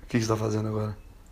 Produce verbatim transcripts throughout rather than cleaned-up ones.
O que, que você tá fazendo agora?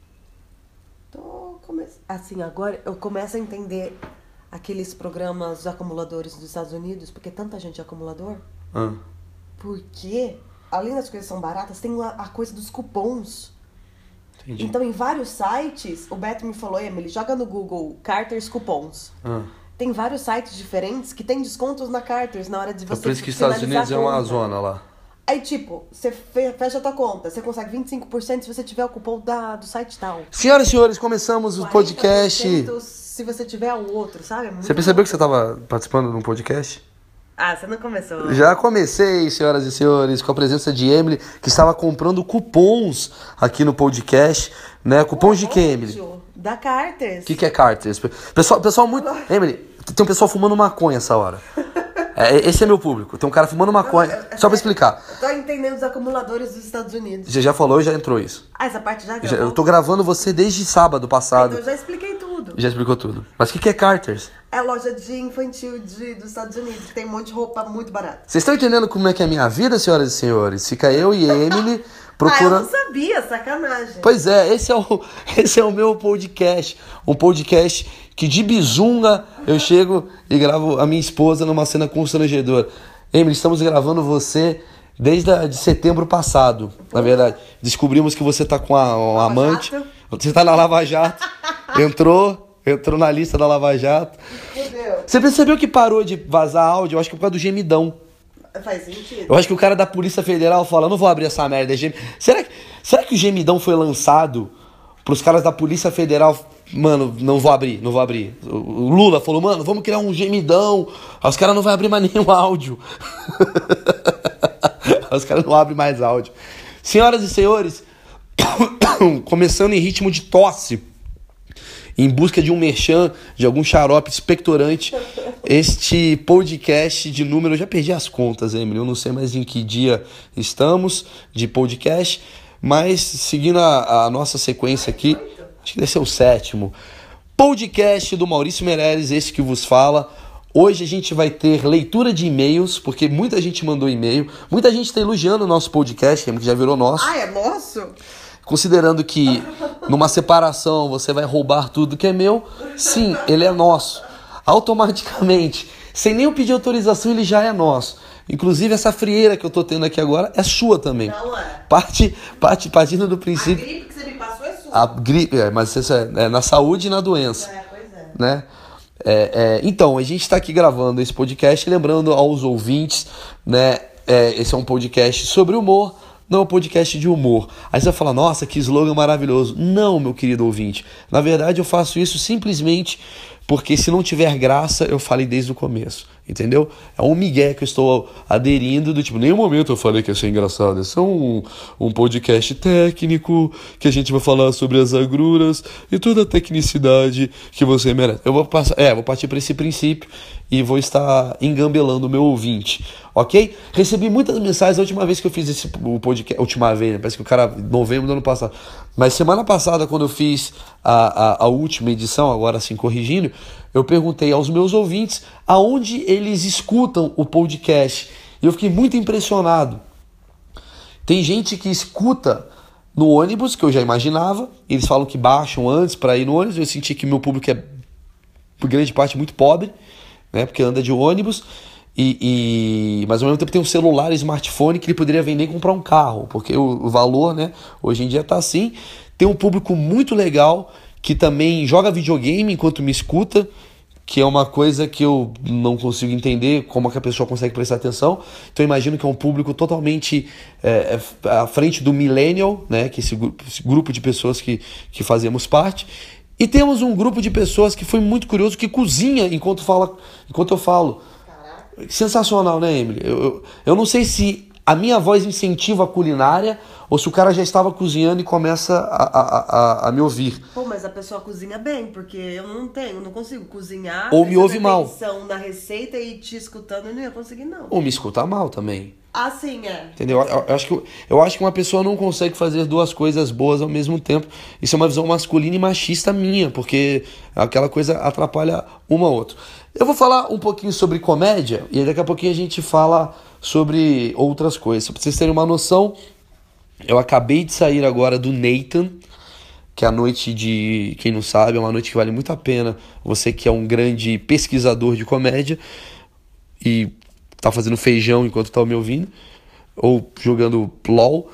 Tô come... Assim, agora eu começo a entender aqueles programas de acumuladores dos Estados Unidos, porque tanta gente é acumulador. Ah. Porque, além das coisas que são baratas, tem a, a coisa dos cupons. Entendi. Então, em vários sites, o Beto me falou, Emily, joga no Google Carter's Cupons. Ah. Tem vários sites diferentes que tem descontos na Carter's na hora de É você por isso que os Estados Unidos é uma zona lá. Aí, tipo, você fecha a tua conta, você consegue vinte e cinco por cento se você tiver o cupom da, do site tal. Senhoras e senhores, começamos o podcast. Se você tiver o outro, sabe? É muito Você percebeu bom. que você estava participando de um podcast? Ah, você não começou. Já comecei, senhoras e senhores, com a presença de Emily, que estava comprando cupons aqui no podcast, né? Cupons de quê, Emily? Da Carter's. O que, que é Carter's? Pessoal, pessoal muito... Emily, tem um pessoal fumando maconha essa hora. É, esse é meu público. Tem um cara fumando maconha. Só pra explicar. Eu tô entendendo os acumuladores dos Estados Unidos. Você já falou, já entrou isso. Ah, essa parte já Já- gravou? eu tô gravando você desde sábado passado. Então eu já expliquei tudo. Já explicou tudo. Mas o que, que é Carter's? É loja de infantil de, dos Estados Unidos, que tem um monte de roupa muito barata. Vocês estão entendendo como é que é a minha vida, senhoras e senhores? Fica eu e Emily Ah, eu procurando... não sabia, sacanagem. Pois é, esse é, o, esse é o meu podcast. Um podcast que de bizunga eu chego e gravo a minha esposa numa cena constrangedora. Emily, estamos gravando você desde a, de setembro passado, na verdade. Descobrimos que você tá com a, um Lava amante. Jato. Você tá na Lava Jato. Entrou, entrou na lista da Lava Jato. Fudeu. Você percebeu que parou de vazar áudio? Eu acho que é por causa do gemidão. Faz sentido. Eu acho que o cara da Polícia Federal fala, não vou abrir essa merda. É gem... será, que, será que o gemidão foi lançado pros caras da Polícia Federal? Mano, não vou abrir, não vou abrir. O o Lula falou, mano, vamos criar um gemidão. Aí os caras não vão abrir mais nenhum áudio. Aí os caras não abrem mais áudio. Senhoras e senhores, começando em ritmo de tosse, em busca de um merchan, de algum xarope expectorante, este podcast de número... Eu já perdi as contas, Emily, eu não sei mais em que dia estamos de podcast, mas seguindo a, a nossa sequência aqui, acho que deve ser o sétimo, podcast do Maurício Meirelles, esse que vos fala. Hoje a gente vai ter leitura de e-mails, porque muita gente mandou e-mail, muita gente está elogiando o nosso podcast, que já virou nosso. Ah, é nosso? Considerando que numa separação você vai roubar tudo que é meu, sim, ele é nosso. Automaticamente, sem nem eu pedir autorização, ele já é nosso. Inclusive essa frieira que eu tô tendo aqui agora é sua também. Não é. Parte, parte, partindo do A princípio... gripe que você me passou é sua. A gripe, é, mas isso é, é na saúde e na doença, É, pois é. né? É, é, então, a gente está aqui gravando esse podcast, lembrando aos ouvintes, né? É, esse é um podcast sobre humor, não é um podcast de humor. Aí você vai falar, nossa, que slogan maravilhoso. Não, meu querido ouvinte. Na verdade, eu faço isso simplesmente porque se não tiver graça, eu falei desde o começo. Entendeu? É um migué que eu estou aderindo, do tipo, em nenhum momento eu falei que ia ser engraçado. Esse é um, um podcast técnico, que a gente vai falar sobre as agruras e toda a tecnicidade que você merece. Eu vou passar, é, vou partir para esse princípio e vou estar engambelando o meu ouvinte, ok? Recebi muitas mensagens a última vez que eu fiz esse o podcast, última vez, né? Parece que o cara, novembro do ano passado. Mas semana passada, quando eu fiz a, a, a última edição, agora assim, corrigindo, eu perguntei aos meus ouvintes aonde eles escutam o podcast. E eu fiquei muito impressionado. Tem gente que escuta no ônibus, que eu já imaginava. Eles falam que baixam antes para ir no ônibus. Eu senti que meu público é, por grande parte, muito pobre, né? Porque anda de ônibus. E, e, mas ao mesmo tempo tem um celular, smartphone que ele poderia vender e comprar um carro. Porque o, o valor, né, hoje em dia tá assim. Tem um público muito legal que também joga videogame enquanto me escuta, que é uma coisa que eu não consigo entender como é que a pessoa consegue prestar atenção. Então eu imagino que é um público totalmente é, à frente do millennial, né, que é esse grupo, esse grupo de pessoas que, que fazemos parte. E temos um grupo de pessoas que foi muito curioso, que cozinha enquanto, fala, enquanto eu falo. Caraca. Sensacional, né, Emily? Eu, eu, eu não sei se a minha voz incentiva a culinária ou se o cara já estava cozinhando e começa a, a, a, a me ouvir. Pô, mas a pessoa cozinha bem, porque eu não tenho, não consigo cozinhar. Ou me ouve mal. Atenção na receita e te escutando, eu não ia conseguir, não. Ou me escuta mal também. Ah, sim, é. Entendeu? Eu, eu, acho que, eu acho que uma pessoa não consegue fazer duas coisas boas ao mesmo tempo. Isso é uma visão masculina e machista minha, porque aquela coisa atrapalha uma a outra. Eu vou falar um pouquinho sobre comédia e daqui a pouquinho a gente fala sobre outras coisas. Pra vocês terem uma noção, Eu acabei de sair agora do Nathan, que é a noite de, quem não sabe, é uma noite que vale muito a pena. Você que é um grande pesquisador de comédia e tá fazendo feijão enquanto tá me ouvindo, ou jogando LOL,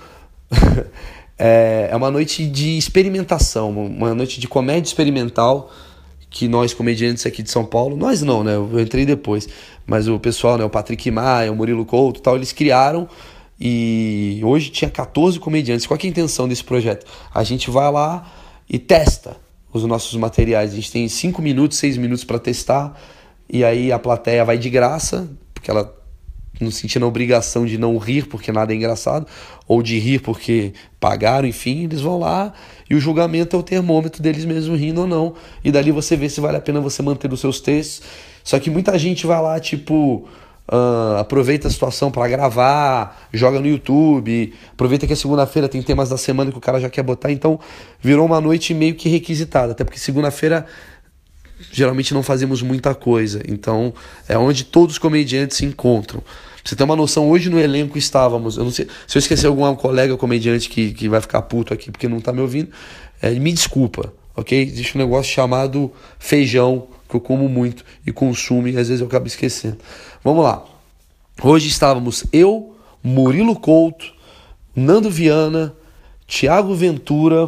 é, é uma noite de experimentação, uma noite de comédia experimental, que nós comediantes aqui de São Paulo, nós não, né, eu entrei depois, mas o pessoal, né, o Patrick Maia, o Murilo Couto e tal, eles criaram. E hoje tinha quatorze comediantes. Qual que é a intenção desse projeto? A gente vai lá e testa os nossos materiais. A gente tem cinco minutos, seis minutos para testar. E aí a plateia vai de graça, porque ela não sentindo a obrigação de não rir porque nada é engraçado, ou de rir porque pagaram, enfim, eles vão lá e o julgamento é o termômetro deles mesmos rindo ou não. E dali você vê se vale a pena você manter os seus textos. Só que muita gente vai lá, tipo... Uh, aproveita a situação para gravar, joga no YouTube, aproveita que é segunda-feira, tem temas da semana que o cara já quer botar, então virou uma noite meio que requisitada, até porque segunda-feira geralmente não fazemos muita coisa, então é onde todos os comediantes se encontram. Pra você ter uma noção, hoje no elenco estávamos, eu não sei se eu esquecer algum colega comediante que, que vai ficar puto aqui porque não tá me ouvindo, é, me desculpa, ok? Existe um negócio chamado feijão, que eu como muito e consumo e às vezes eu acabo esquecendo. Vamos lá. Hoje estávamos eu, Murilo Couto, Nando Viana, Thiago Ventura,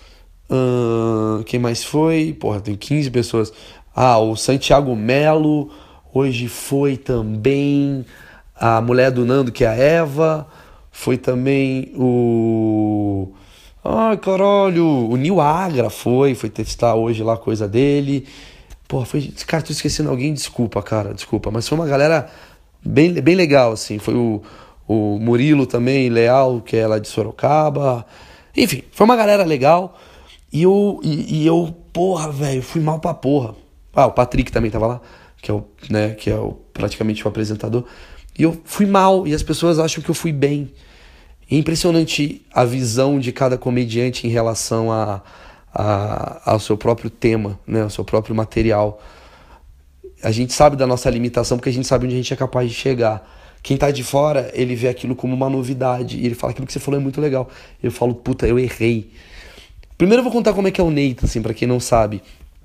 hum, quem mais foi? Porra, tem quinze pessoas. Ah, o Santiago Melo. Hoje foi também a mulher do Nando, que é a Eva. Foi também o... Ai, caralho, o Nil Agra foi, foi testar hoje lá a coisa dele. Pô, foi... Cara, tô esquecendo alguém, desculpa, cara, desculpa. Mas foi uma galera bem, bem legal, assim. Foi o, o Murilo também, Leal, que é lá de Sorocaba. Enfim, foi uma galera legal. E eu, e, e eu porra, velho, fui mal pra porra. Ah, o Patrick também tava lá, que é o, né, que é o, praticamente o apresentador. E eu fui mal, e as pessoas acham que eu fui bem. É impressionante a visão de cada comediante em relação a... A, ao seu próprio tema, né, ao seu próprio material. A gente sabe da nossa limitação porque a gente sabe onde a gente é capaz de chegar. Quem tá de fora, ele vê aquilo como uma novidade e ele fala, aquilo que você falou é muito legal. Eu falo, puta, eu errei. Primeiro eu vou contar como é que é o Nathan, assim, pra quem não sabe.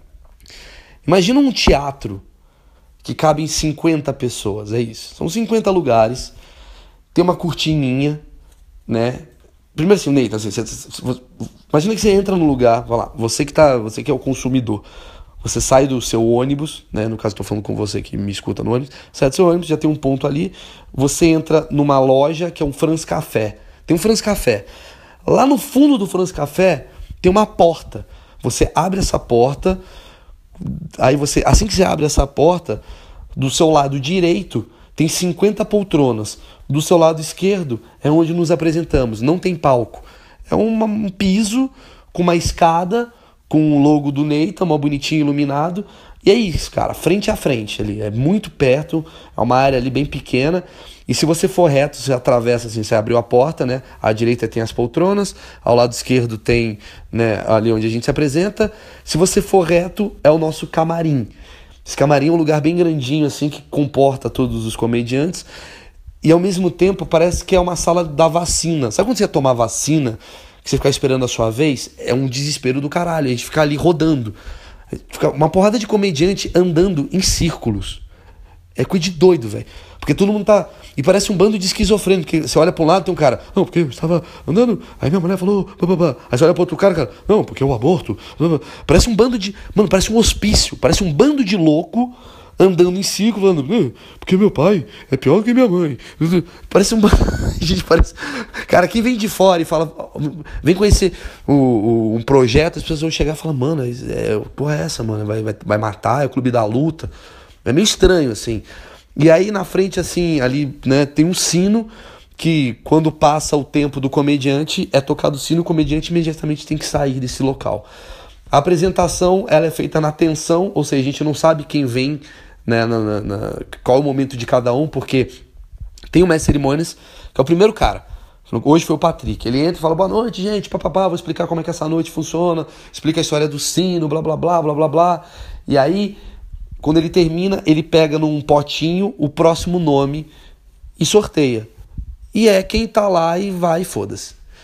Imagina um teatro que cabe em cinquenta pessoas, é isso. São cinquenta lugares, tem uma cortininha, né? Primeiro assim, Nathan, assim, você, você, imagina que você entra no lugar, vai lá, você que, tá, você que é o consumidor, você sai do seu ônibus, né, no caso estou falando com você que me escuta no ônibus, sai do seu ônibus, já tem um ponto ali, você entra numa loja que é um Franz Café, tem um Franz Café, lá no fundo do Franz Café tem uma porta, você abre essa porta, aí você, assim que você abre essa porta, do seu lado direito tem cinquenta poltronas. Do seu lado esquerdo é onde nos apresentamos. Não tem palco. É uma, um piso com uma escada, com o logo do Nathan, mó bonitinho, iluminado. E é isso, cara, frente a frente ali. É muito perto, é uma área ali bem pequena. E se você for reto, você atravessa assim, você abriu a porta, né? À direita tem as poltronas, ao lado esquerdo tem, né, ali onde a gente se apresenta. Se você for reto, é o nosso camarim. Esse camarim é um lugar bem grandinho, assim, que comporta todos os comediantes. E ao mesmo tempo parece que é uma sala da vacina. Sabe quando você ia tomar vacina, que você ficar esperando a sua vez? É um desespero do caralho. A gente fica ali rodando. Fica uma porrada de comediante andando em círculos. É coisa de doido, velho. Porque todo mundo tá... E parece um bando de esquizofrênico. Porque você olha pra um lado, tem um cara... Não, porque eu estava andando... Aí minha mulher falou... Pá, pá, pá. Aí você olha pro outro cara, cara... Não, porque o aborto... Pá, pá. Parece um bando de... Mano, parece um hospício. Parece um bando de louco andando em círculo, falando... Não, porque meu pai é pior do que minha mãe. Parece um... Gente, parece... Cara, quem vem de fora e fala... Vem conhecer o, o, um projeto, as pessoas vão chegar e falar... Mano, é, porra é essa, mano? Vai, vai, vai matar? É o clube da luta? É meio estranho, assim... E aí na frente, assim, ali, né, tem um sino que quando passa o tempo do comediante, é tocado o sino, o comediante imediatamente tem que sair desse local. A apresentação, ela é feita na tensão, ou seja, a gente não sabe quem vem, né, na, na, na, qual é o momento de cada um, porque tem o mestre de cerimônias, que é o primeiro cara. Hoje foi o Patrick. Ele entra e fala, boa noite, gente, papapá, vou explicar como é que essa noite funciona, explica a história do sino, blá, blá, blá, blá, blá, blá. E aí... Quando ele termina, ele pega num potinho o próximo nome e sorteia. E é quem tá lá e vai, foda-se.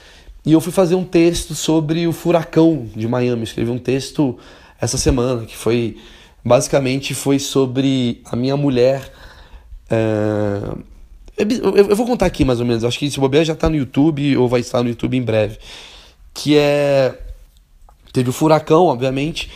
E eu fui fazer um texto sobre o furacão de Miami. Eu escrevi um texto essa semana, que foi, basicamente, foi sobre a minha mulher. É... Eu, eu vou contar aqui mais ou menos, acho que esse bobear já tá no YouTube ou vai estar no YouTube em breve. Que é... Teve o furacão, obviamente,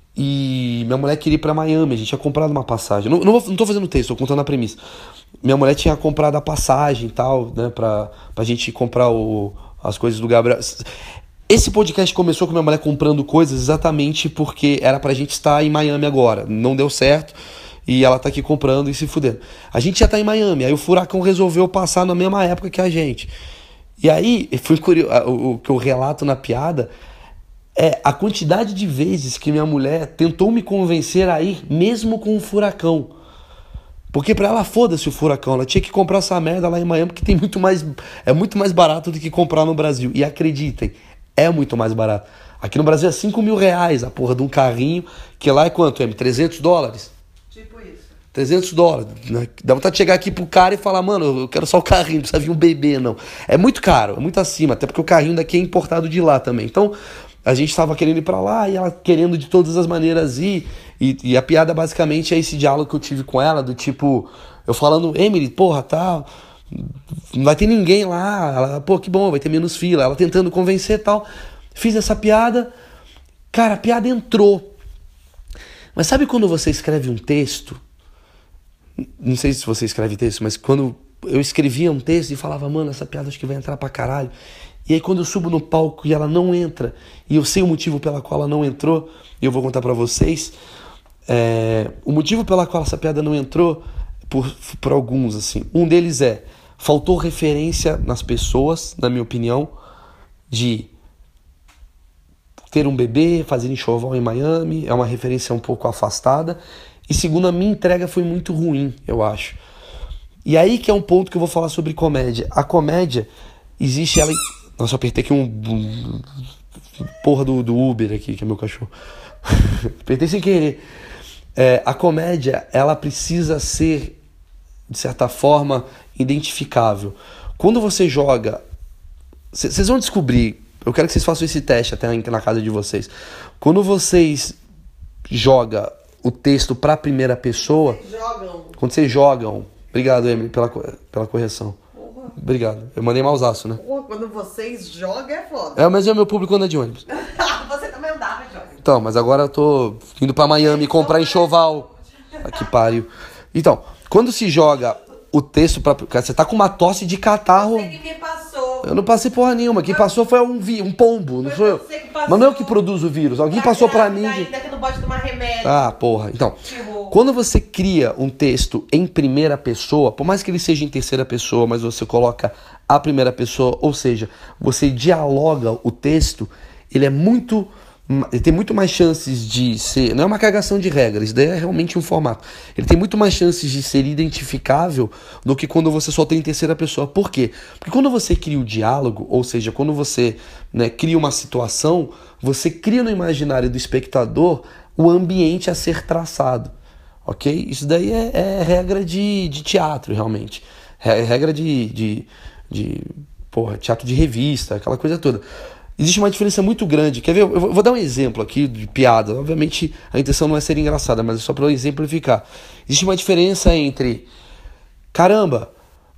e minha mulher queria ir pra Miami, a gente tinha comprado uma passagem. Não, não, vou, não tô fazendo texto, tô contando a premissa. Minha mulher tinha comprado a passagem e tal, né, pra, pra gente comprar o, as coisas do Gabriel. Esse podcast começou com minha mulher comprando coisas exatamente porque era pra gente estar em Miami agora. Não deu certo e ela tá aqui comprando e se fudendo. A gente já tá em Miami, aí o furacão resolveu passar na mesma época que a gente. E aí, foi curioso, o, o que eu relato na piada é a quantidade de vezes que minha mulher tentou me convencer a ir mesmo com o furacão. Porque pra ela, foda-se o furacão, ela tinha que comprar essa merda lá em Miami, porque tem muito mais, é muito mais barato do que comprar no Brasil. E acreditem, é muito mais barato. Aqui no Brasil é cinco mil reais a porra de um carrinho, que lá é quanto, Em? trezentos dólares? Tipo isso. trezentos dólares. Né? Dá vontade de chegar aqui pro cara e falar, mano, eu quero só o carrinho, não precisa vir um bebê, não. É muito caro, é muito acima, até porque o carrinho daqui é importado de lá também. Então, a gente tava querendo ir pra lá e ela querendo de todas as maneiras ir. E, e a piada basicamente é esse diálogo que eu tive com ela, do tipo, eu falando, Emily, porra, tá, não vai ter ninguém lá. Ela, pô, que bom, vai ter menos fila. Ela tentando convencer e tal. Fiz essa piada. Cara, a piada entrou. Mas sabe quando você escreve um texto? Não sei se você escreve texto, mas quando eu escrevia um texto e falava, mano, essa piada acho que vai entrar pra caralho. E aí quando eu subo no palco e ela não entra, e eu sei o motivo pela qual ela não entrou, e eu vou contar pra vocês, é, o motivo pela qual essa piada não entrou, por, por alguns, assim, um deles é, faltou referência nas pessoas, na minha opinião, de ter um bebê, fazer enxoval em Miami, é uma referência um pouco afastada, e segundo, a minha entrega foi muito ruim, eu acho. E aí que é um ponto que eu vou falar sobre comédia. A comédia, existe ela... Nossa, eu apertei aqui um... um porra do, do Uber aqui, que é meu cachorro. Apertei sem querer. É, a comédia, ela precisa ser, de certa forma, identificável. Quando você joga... Vocês vão descobrir... Eu quero que vocês façam esse teste até na casa de vocês. Quando vocês jogam o texto para a primeira pessoa... Jogam. Quando vocês jogam... Obrigado, Emily, pela, pela correção. Porra. Obrigado. Eu mandei mausaço, né? Porra, quando vocês jogam é foda. É, mas é o meu público anda de ônibus. Você também andava de ônibus. Então, mas agora eu tô indo pra Miami comprar enxoval. Ah, que pariu. Então, quando se joga o texto pra... Cara, você tá com uma tosse de catarro... Você que me passou. Eu não passei porra nenhuma. Quem passou foi um, vi... um pombo, não sou eu. Mas não é eu que produzo o vírus. Alguém passou pra mim... Ainda que não pode tomar remédio. Ah, porra. Então, quando você cria um texto em primeira pessoa, por mais que ele seja em terceira pessoa, mas você coloca a primeira pessoa, ou seja, você dialoga o texto, ele é muito... Ele tem muito mais chances de ser... Não é uma cagação de regras, isso daí é realmente um formato. Ele tem muito mais chances de ser identificável do que quando você só tem em terceira pessoa. Por quê? Porque quando você cria o diálogo, ou seja, quando você, né, cria uma situação, você cria no imaginário do espectador o ambiente a ser traçado. Ok? Isso daí é, é regra de, de teatro, realmente. É regra de, de, de porra, teatro de revista, aquela coisa toda. Existe uma diferença muito grande. Quer ver? Eu vou dar um exemplo aqui de piada. Obviamente, a intenção não é ser engraçada, mas é só para exemplificar. Existe uma diferença entre... Caramba,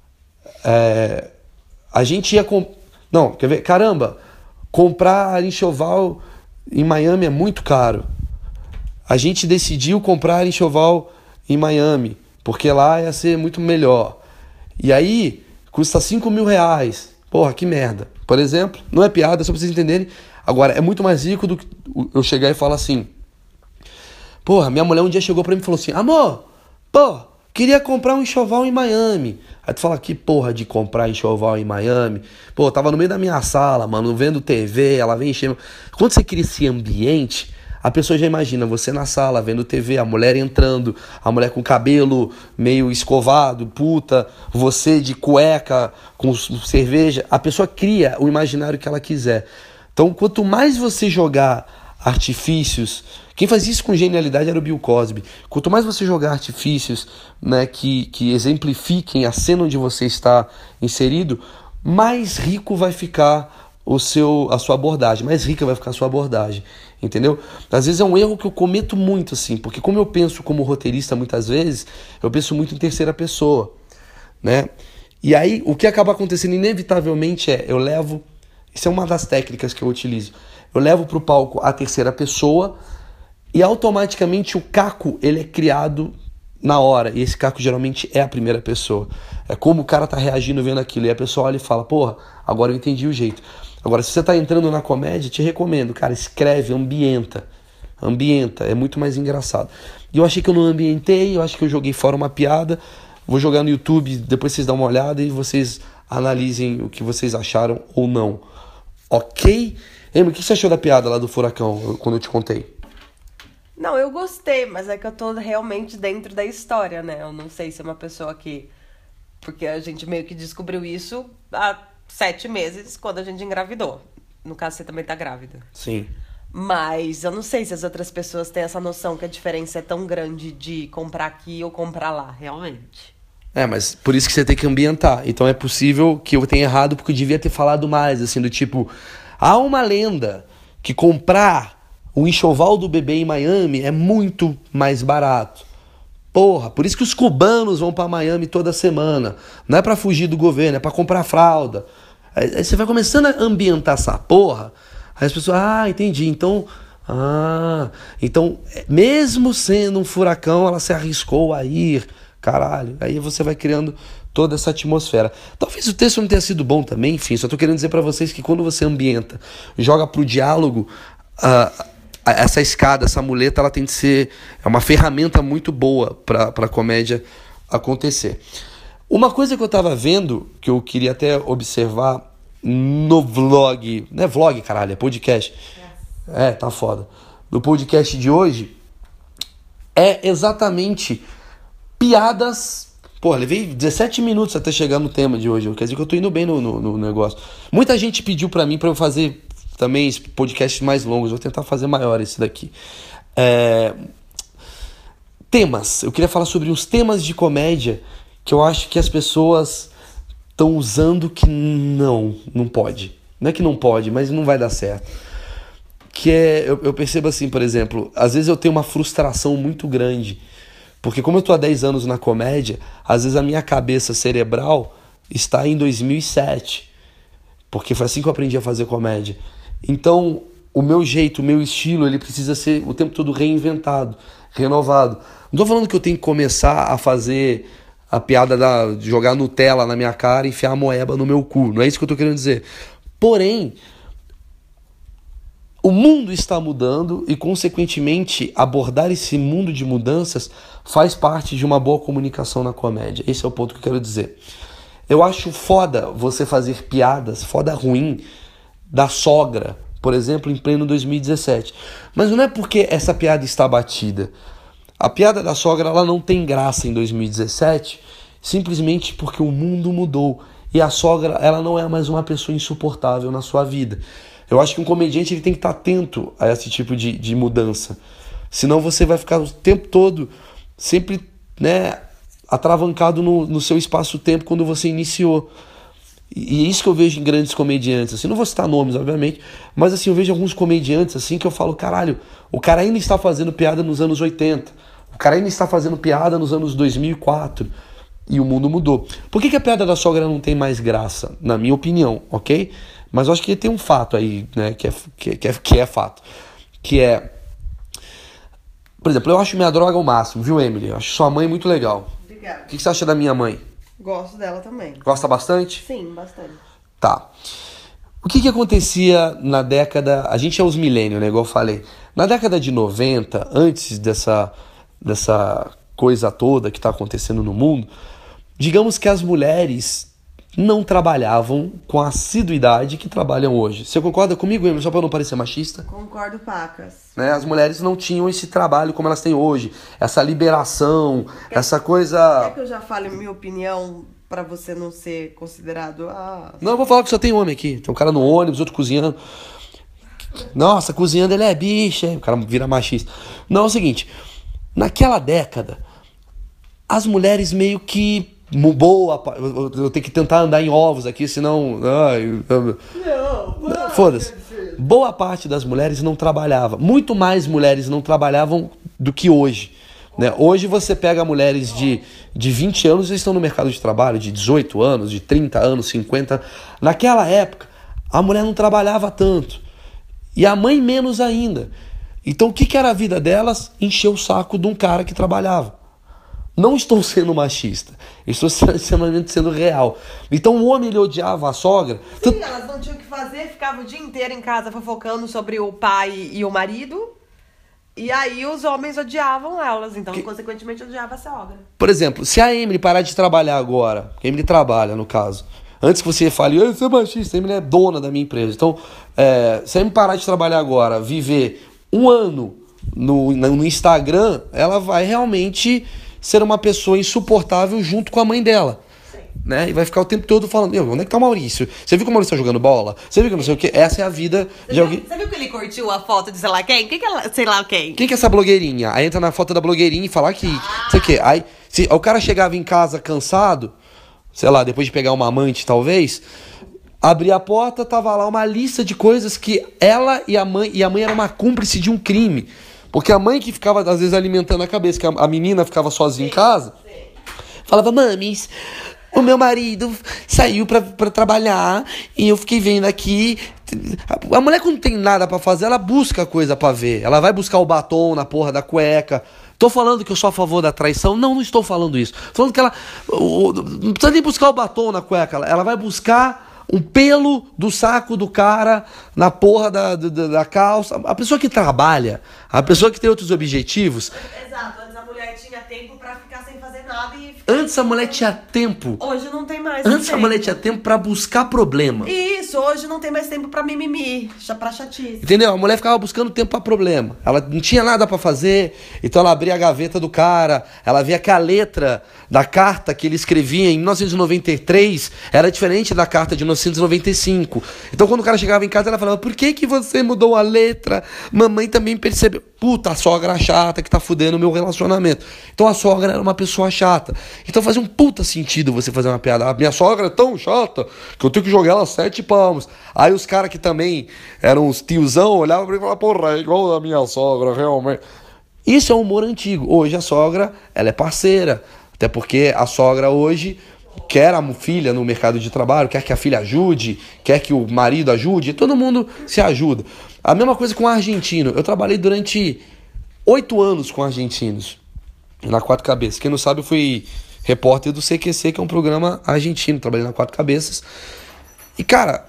é, a gente ia... Com... Não, quer ver? Caramba, comprar enxoval em Miami é muito caro. A gente decidiu comprar enxoval em Miami, porque lá ia ser muito melhor. E aí, custa cinco mil reais. Porra, que merda. Por exemplo, não é piada, só pra vocês entenderem. Agora, é muito mais rico do que eu chegar e falar assim... Porra, minha mulher um dia chegou pra mim e falou assim... Amor, pô, queria comprar um enxoval em Miami. Aí tu fala, que porra de comprar enxoval em Miami? Pô, eu tava no meio da minha sala, mano, vendo T V, ela vem enchendo... Quando você cria esse ambiente... A pessoa já imagina você na sala, vendo T V, a mulher entrando, a mulher com o cabelo meio escovado, puta, você de cueca, com cerveja. A pessoa cria o imaginário que ela quiser. Então, quanto mais você jogar artifícios... Quem faz isso com genialidade era o Bill Cosby. Quanto mais você jogar artifícios, né, que, que exemplifiquem a cena onde você está inserido, mais rico vai ficar o seu, a sua abordagem, mais rica vai ficar a sua abordagem, entendeu? Às vezes é um erro que eu cometo muito, assim, porque como eu penso como roteirista muitas vezes, eu penso muito em terceira pessoa, né? E aí, o que acaba acontecendo inevitavelmente é, eu levo, isso é uma das técnicas que eu utilizo, eu levo para o palco a terceira pessoa e automaticamente o caco, ele é criado na hora, e esse caco geralmente é a primeira pessoa. É como o cara tá reagindo vendo aquilo, e a pessoa olha e fala, porra, agora eu entendi o jeito. Agora, se você tá entrando na comédia, te recomendo, cara, escreve, ambienta. Ambienta, é muito mais engraçado. E eu achei que eu não ambientei, eu acho que eu joguei fora uma piada. Vou jogar no YouTube, depois vocês dão uma olhada e vocês analisem o que vocês acharam ou não. Ok? Emily, o que você achou da piada lá do furacão, quando eu te contei? Não, eu gostei, mas é que eu tô realmente dentro da história, né? Eu não sei se é uma pessoa que... Porque a gente meio que descobriu isso há sete meses, quando a gente engravidou. No caso, você também tá grávida. Sim. Mas eu não sei se as outras pessoas têm essa noção que a diferença é tão grande de comprar aqui ou comprar lá, realmente. É, mas por isso que você tem que ambientar. Então é possível que eu tenha errado, porque eu devia ter falado mais, assim, do tipo... Há uma lenda que comprar o enxoval do bebê em Miami é muito mais barato. Porra, por isso que os cubanos vão pra Miami toda semana. Não é pra fugir do governo, é pra comprar fralda. Aí, aí você vai começando a ambientar essa porra. Aí as pessoas, ah, entendi. Então, ah, então, mesmo sendo um furacão, ela se arriscou a ir. Caralho. Aí você vai criando toda essa atmosfera. Talvez o texto não tenha sido bom também, enfim. Só tô querendo dizer pra vocês que quando você ambienta, joga pro diálogo, uh, essa escada, essa muleta, ela tem que ser é uma ferramenta muito boa para a comédia acontecer. Uma coisa que eu tava vendo, que eu queria até observar no vlog, não é vlog, caralho, é podcast. É, é tá foda. No podcast de hoje, é exatamente piadas... Pô, levei dezessete minutos até chegar no tema de hoje, quer dizer que eu tô indo bem no, no, no negócio. Muita gente pediu para mim para eu fazer... também podcasts mais longos, vou tentar fazer maior esse daqui. É... Temas, eu queria falar sobre uns temas de comédia que eu acho que as pessoas estão usando que não, não pode. Não é que não pode, mas não vai dar certo. Que é, eu, eu percebo assim, por exemplo, às vezes eu tenho uma frustração muito grande, porque como eu tô há dez anos na comédia, às vezes a minha cabeça cerebral está em dois mil e sete, porque foi assim que eu aprendi a fazer comédia. Então, o meu jeito, o meu estilo, ele precisa ser o tempo todo reinventado, renovado. Não tô falando que eu tenho que começar a fazer a piada da de jogar Nutella na minha cara e enfiar a moeba no meu cu. Não é isso que eu tô querendo dizer. Porém, o mundo está mudando e, consequentemente, abordar esse mundo de mudanças faz parte de uma boa comunicação na comédia. Esse é o ponto que eu quero dizer. Eu acho foda você fazer piadas, foda ruim, da sogra, por exemplo, em pleno dois mil e dezessete. Mas não é porque essa piada está batida. A piada da sogra, ela não tem graça em dois mil e dezessete, simplesmente porque o mundo mudou. E a sogra, ela não é mais uma pessoa insuportável na sua vida. Eu acho que um comediante ele tem que estar atento a esse tipo de, de mudança. Senão você vai ficar o tempo todo sempre, né, atravancado no, no seu espaço-tempo quando você iniciou. E é isso que eu vejo em grandes comediantes, assim, não vou citar nomes, obviamente, mas assim, eu vejo alguns comediantes assim que eu falo, caralho, o cara ainda está fazendo piada nos anos oitenta, o cara ainda está fazendo piada nos anos dois mil e quatro, e o mundo mudou. Por que que a piada da sogra não tem mais graça? Na minha opinião, ok? Mas eu acho que tem um fato aí, né, que é, que, que é, que é fato, que é, por exemplo, eu acho minha droga o máximo, viu, Emily? Eu acho sua mãe muito legal. Obrigada. O que que você acha da minha mãe? Gosto dela também. Gosta bastante? Sim, bastante. Tá. O que que acontecia na década... A gente é os milênios, né? Igual eu falei. Na década de noventa, antes dessa, dessa coisa toda que está acontecendo no mundo, digamos que as mulheres não trabalhavam com a assiduidade que trabalham hoje. Você concorda comigo, Emily? Só para não parecer machista? Concordo, pacas. Né? As mulheres não tinham esse trabalho como elas têm hoje. Essa liberação, quer, essa coisa... Quer que eu já fale minha opinião pra você não ser considerado... Ah... Não, eu vou falar que só tem homem aqui. Tem um cara no ônibus, outro cozinhando. Nossa, cozinhando ele é bicha. O cara vira machista. Não, é o seguinte. Naquela década, as mulheres meio que boa, eu, eu tenho que tentar andar em ovos aqui, senão... Ai, eu, Não, foda-se. Boa parte das mulheres não trabalhava. Muito mais mulheres não trabalhavam do que hoje. Né? Hoje você pega mulheres de, de vinte anos e estão no mercado de trabalho, de dezoito anos, de trinta anos, cinquenta. Naquela época, a mulher não trabalhava tanto. E a mãe menos ainda. Então o que, que era a vida delas? Encher o saco de um cara que trabalhava. Não estou sendo machista. Estou sendo, sendo real. Então o homem ele odiava a sogra. Sim, tanto... elas não tinham o que fazer, ficavam o dia inteiro em casa fofocando sobre o pai e o marido. E aí os homens odiavam elas. Então, que... consequentemente, odiava a sogra. Por exemplo, se a Emily parar de trabalhar agora, a Emily trabalha, no caso. Antes que você fale, eu sou machista, a Emily é dona da minha empresa. Então, é, se a Emily parar de trabalhar agora, viver um ano no, no Instagram, ela vai realmente ser uma pessoa insuportável junto com a mãe dela. Sim. Né? E vai ficar o tempo todo falando, meu, onde é que tá o Maurício? Você viu que o Maurício tá jogando bola? Você viu que não sei o quê? Essa é a vida você de viu, alguém... Você viu que ele curtiu a foto de sei lá quem? Quem que é sei lá quem? Quem que é essa blogueirinha? Aí entra na foto da blogueirinha e fala que... Ah. Sei o quê. Aí se o cara chegava em casa cansado, sei lá, depois de pegar uma amante talvez, abria a porta, tava lá uma lista de coisas que ela e a mãe... E a mãe era uma cúmplice de um crime. Porque a mãe que ficava, às vezes, alimentando a cabeça, que a, a menina ficava sozinha sim, em casa, sim. Falava, mames, o meu marido saiu pra, pra trabalhar e eu fiquei vendo aqui. A, a mulher, quando tem nada pra fazer, ela busca coisa pra ver. Ela vai buscar o batom na porra da cueca. Tô falando que eu sou a favor da traição? Não, não estou falando isso. Tô falando que ela o, não precisa nem buscar o batom na cueca. Ela, ela vai buscar... um pelo do saco do cara na porra da, da, da calça. A pessoa que trabalha, a pessoa que tem outros objetivos... Exato, antes a mulher tinha tempo pra ficar sem fazer nada e... Antes a mulher tinha tempo... Hoje não tem mais Antes tempo. a mulher tinha tempo pra buscar problema. Isso, hoje não tem mais tempo pra mimimi, pra chatice. Entendeu? A mulher ficava buscando tempo pra problema. Ela não tinha nada pra fazer, então ela abria a gaveta do cara, ela via que a letra da carta que ele escrevia em mil novecentos e noventa e três era diferente da carta de mil novecentos e noventa e cinco. Então quando o cara chegava em casa, ela falava, por que que você mudou a letra? Mamãe também percebeu. Puta, a sogra chata que tá fudendo o meu relacionamento. Então a sogra era uma pessoa chata. Então fazia um puta sentido você fazer uma piada. A minha sogra é tão chata que eu tenho que jogar ela sete palmos. Aí os caras que também eram uns tiozão olhavam pra mim e falavam, porra, é igual a minha sogra, realmente. Isso é um humor antigo. Hoje a sogra, ela é parceira. Até porque a sogra hoje quer a filha no mercado de trabalho, quer que a filha ajude, quer que o marido ajude, todo mundo se ajuda. A mesma coisa com o argentino. Eu trabalhei durante oito anos com argentinos, na Quatro Cabeças. Quem não sabe, eu fui repórter do C Q C, que é um programa argentino. Trabalhei na Quatro Cabeças. E, cara,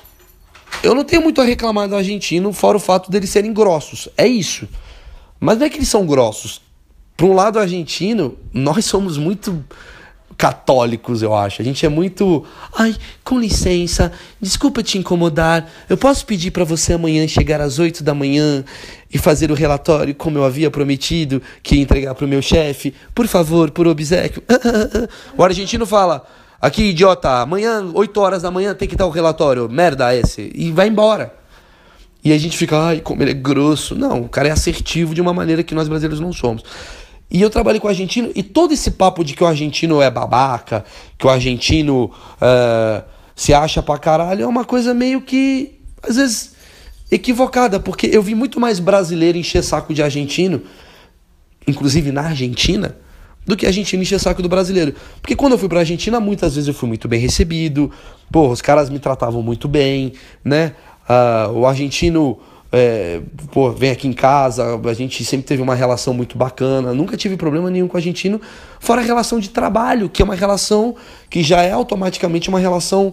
eu não tenho muito a reclamar do argentino, fora o fato deles serem grossos. É isso. Mas não é que eles são grossos. Por um lado argentino, nós somos muito católicos, eu acho. A gente é muito... Ai, com licença, desculpa te incomodar. Eu posso pedir para você amanhã chegar às oito da manhã e fazer o relatório como eu havia prometido que ia entregar pro meu chefe? Por favor, por obséquio. O argentino fala... Aqui, idiota, amanhã, oito horas da manhã tem que dar o relatório. Merda esse. E vai embora. E a gente fica, ai, como ele é grosso. Não, o cara é assertivo de uma maneira que nós brasileiros não somos. E eu trabalhei com o argentino, e todo esse papo de que o argentino é babaca, que o argentino uh, se acha pra caralho, é uma coisa meio que, às vezes, equivocada. Porque eu vi muito mais brasileiro encher saco de argentino, inclusive na Argentina, do que argentino encher saco do brasileiro. Porque quando eu fui pra Argentina, muitas vezes eu fui muito bem recebido, pô, os caras me tratavam muito bem, né? Uh, o argentino... É, pô, vem aqui em casa, a gente sempre teve uma relação muito bacana, nunca tive problema nenhum com o argentino, fora a relação de trabalho, que é uma relação que já é automaticamente uma relação,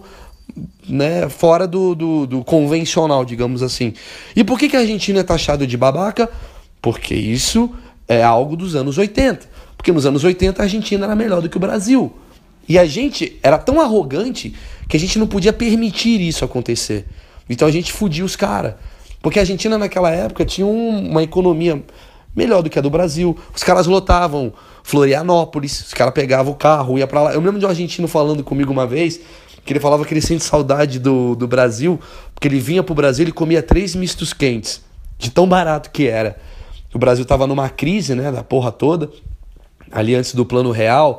né, fora do, do, do convencional, digamos assim. E por que que a Argentina é taxado de babaca? Porque isso é algo dos anos oitenta. Porque nos anos oitenta a Argentina era melhor do que o Brasil. E a gente era tão arrogante que a gente não podia permitir isso acontecer. Então a gente fudia os caras. Porque a Argentina naquela época tinha um, uma economia melhor do que a do Brasil. Os caras lotavam Florianópolis, os caras pegavam o carro, ia pra lá. Eu me lembro de um argentino falando comigo uma vez, que ele falava que ele sente saudade do, do Brasil, porque ele vinha pro Brasil e comia três mistos quentes, de tão barato que era. O Brasil tava numa crise, né, da porra toda, ali antes do Plano Real,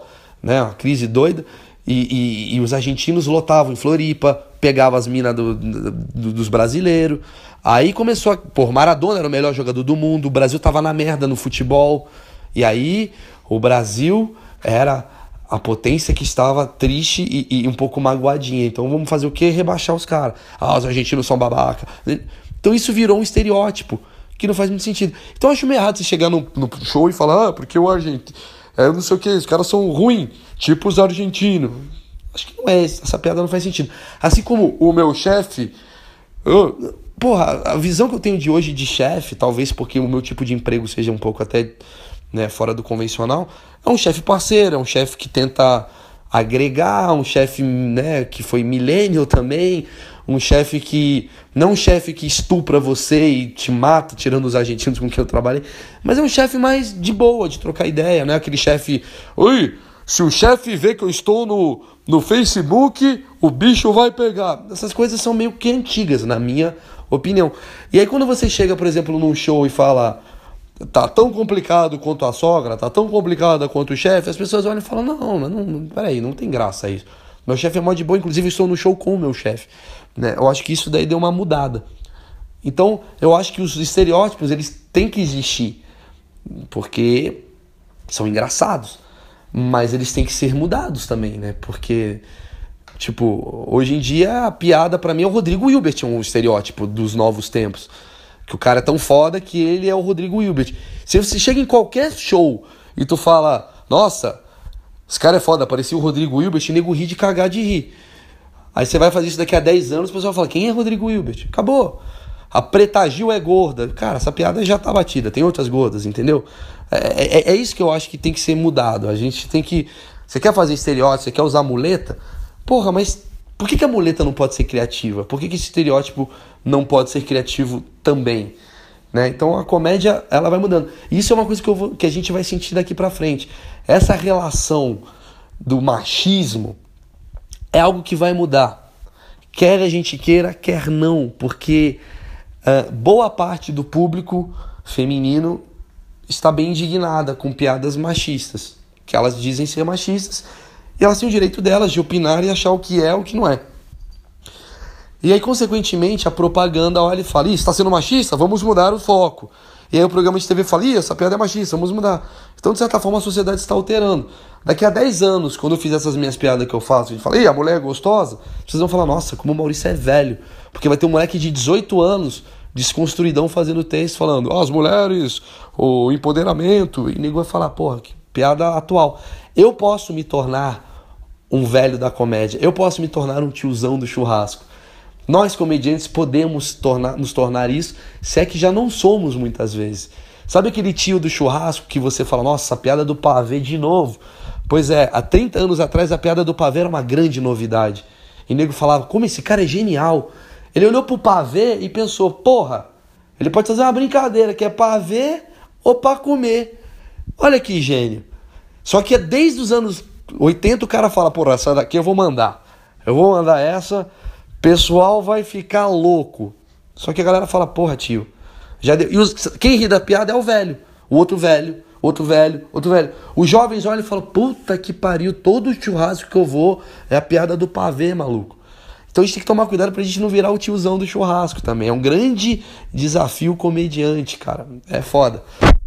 né? Uma crise doida. E, e, e os argentinos lotavam em Floripa, pegavam as minas do, do, dos brasileiros. Aí começou a... Pô, Maradona era o melhor jogador do mundo, o Brasil tava na merda no futebol. E aí o Brasil era a potência que estava triste e, e um pouco magoadinha. Então vamos fazer o quê? Rebaixar os caras. Ah, os argentinos são babaca. Então isso virou um estereótipo que não faz muito sentido. Então eu acho meio errado você chegar no, no show e falar, ah, porque o argentino... É, não sei o que, os caras são ruins, tipo os argentinos. Acho que não é, essa piada não faz sentido. Assim como o meu chefe... Eu, porra, a visão que eu tenho de hoje de chefe, talvez porque o meu tipo de emprego seja um pouco até, né, fora do convencional, é um chefe parceiro, é um chefe que tenta agregar, um chefe, né, que foi millennial também, um chefe que... Não um chefe que estupra você e te mata, tirando os argentinos com quem eu trabalhei, mas é um chefe mais de boa, de trocar ideia, né? Aquele chefe... Oi, se o chefe vê que eu estou no, no Facebook, o bicho vai pegar. Essas coisas são meio que antigas, na minha opinião. E aí quando você chega, por exemplo, num show e fala... Tá tão complicado quanto a sogra, tá tão complicada quanto o chefe, as pessoas olham e falam, não, não, não, peraí, não tem graça isso. Meu chefe é mó de boa, inclusive eu estou no show com o meu chefe. Né? Eu acho que isso daí deu uma mudada. Então, eu acho que os estereótipos, eles têm que existir, porque são engraçados, mas eles têm que ser mudados também, né? Porque, tipo, hoje em dia a piada pra mim é o Rodrigo Hilbert, um estereótipo dos novos tempos. Que o cara é tão foda que ele é o Rodrigo Hilbert. Se você chega em qualquer show e tu fala, nossa, esse cara é foda, parecia o Rodrigo Hilbert, e nego ri de cagar de rir. Aí você vai fazer isso daqui a dez anos, o pessoal fala, quem é Rodrigo Hilbert? Acabou. A Preta Gil é gorda. Cara, essa piada já tá batida, tem outras gordas, entendeu? É, é, é isso que eu acho que tem que ser mudado. A gente tem que... Você quer fazer estereótipo, você quer usar muleta? Porra, mas por que, que a muleta não pode ser criativa? Por que, que esse estereótipo não pode ser criativo também? Né? Então a comédia, ela vai mudando. E isso é uma coisa que, eu vou, que a gente vai sentir daqui pra frente. Essa relação do machismo é algo que vai mudar. Quer a gente queira, quer não. Porque uh, boa parte do público feminino está bem indignada com piadas machistas. Que elas dizem ser machistas. E elas têm o direito delas de opinar e achar o que é e o que não é. E aí, consequentemente, a propaganda olha e fala, ih, está sendo machista? Vamos mudar o foco. E aí o programa de T V fala, ih, essa piada é machista, vamos mudar. Então, de certa forma, a sociedade está alterando. Daqui a dez anos, quando eu fizer essas minhas piadas que eu faço, e fala, ih, a mulher é gostosa, vocês vão falar, nossa, como o Maurício é velho. Porque vai ter um moleque de dezoito anos, desconstruidão, fazendo texto, falando, ó, oh, as mulheres, o empoderamento. E o nego vai falar, porra, que piada atual. Eu posso me tornar um velho da comédia. Eu posso me tornar um tiozão do churrasco. Nós, comediantes, podemos tornar, nos tornar isso, se é que já não somos muitas vezes. Sabe aquele tio do churrasco que você fala, nossa, a piada do pavê de novo? Pois é, há trinta anos atrás a piada do pavê era uma grande novidade. E o nego falava, como esse cara é genial. Ele olhou pro pavê e pensou, porra, ele pode fazer uma brincadeira que é pavê ou pra comer. Olha que gênio. Só que desde os anos oitenta o cara fala, porra, essa daqui eu vou mandar. Eu vou mandar essa... Pessoal vai ficar louco. Só que a galera fala, porra, tio. Já deu. E os... Quem ri da piada é o velho. O outro velho, outro velho, outro velho. Os jovens olham e falam, puta que pariu, todo churrasco que eu vou é a piada do pavê, maluco. Então a gente tem que tomar cuidado pra gente não virar o tiozão do churrasco também. É um grande desafio comediante, cara. É foda.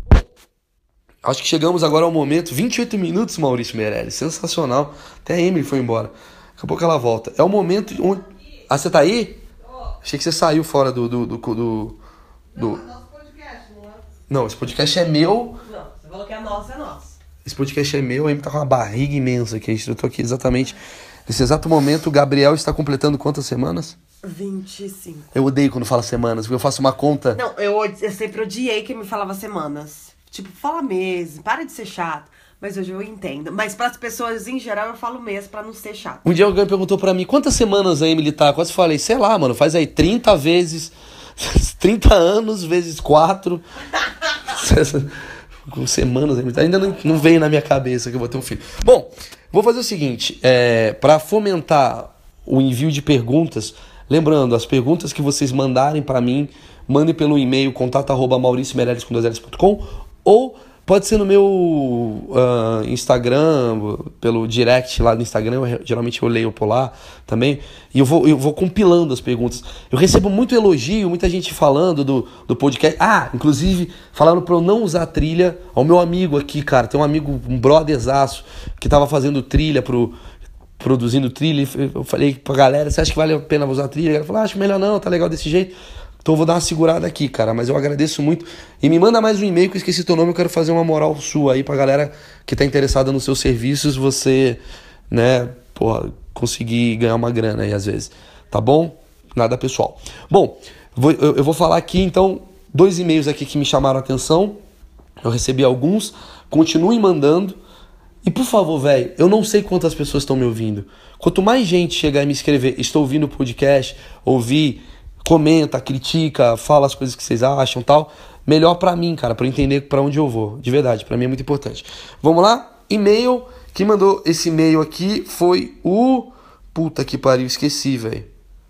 Acho que chegamos agora ao momento. vinte e oito minutos, Maurício Meirelles. Sensacional. Até a Emily foi embora. Daqui a pouco ela volta. É o momento onde... Ah, você tá aí? Oh. Achei que você saiu fora do... do, do, do, do... Não, é nosso podcast, não é? Não, esse podcast é meu. Não, você falou que é nosso, é nosso. Esse podcast é meu, a Amy tá com uma barriga imensa aqui. Eu tô aqui exatamente... Nesse exato momento, o Gabriel está completando quantas semanas? vinte e cinco. Eu odeio quando fala semanas, porque eu faço uma conta... Não, eu, eu sempre odiei quem me falava semanas. Tipo, fala meses, para de ser chato. Mas hoje eu entendo. Mas para as pessoas em geral eu falo mês pra não ser chato. Um dia alguém perguntou pra mim, quantas semanas a Emily tá? Quase falei, sei lá, mano, faz aí trinta vezes... trinta anos vezes quatro. Com semanas, ainda não, não veio na minha cabeça que eu vou ter um filho. Bom, vou fazer o seguinte, é, para fomentar o envio de perguntas, lembrando, as perguntas que vocês mandarem pra mim, mandem pelo e-mail contato arroba mauricio meireles com dois l's ponto com ou pode ser no meu uh, Instagram, pelo direct lá do Instagram, eu, geralmente eu leio por lá também, e eu vou, eu vou compilando as perguntas. Eu recebo muito elogio, muita gente falando do, do podcast. Ah, inclusive, falando pra eu não usar trilha, ao meu amigo aqui, cara, tem um amigo, um brotherzaço, que tava fazendo trilha pro... produzindo trilha, eu falei pra galera, você acha que vale a pena usar trilha? A galera falou, ah, acho melhor não, tá legal desse jeito. Então eu vou dar uma segurada aqui, cara, mas eu agradeço muito. E me manda mais um e-mail que eu esqueci teu nome, eu quero fazer uma moral sua aí pra galera que tá interessada nos seus serviços, você, né, porra, conseguir ganhar uma grana aí às vezes, tá bom? Nada pessoal. Bom, vou, eu, eu vou falar aqui então, dois e-mails aqui que me chamaram a atenção, eu recebi alguns, continuem mandando. E por favor, velho, eu não sei quantas pessoas estão me ouvindo. Quanto mais gente chegar e me escrever, estou ouvindo o podcast, ouvir, comenta, critica, fala as coisas que vocês acham e tal, melhor pra mim, cara, pra eu entender pra onde eu vou. De verdade, pra mim é muito importante. Vamos lá? E-mail. Quem mandou esse e-mail aqui foi o... Puta que pariu, esqueci, velho.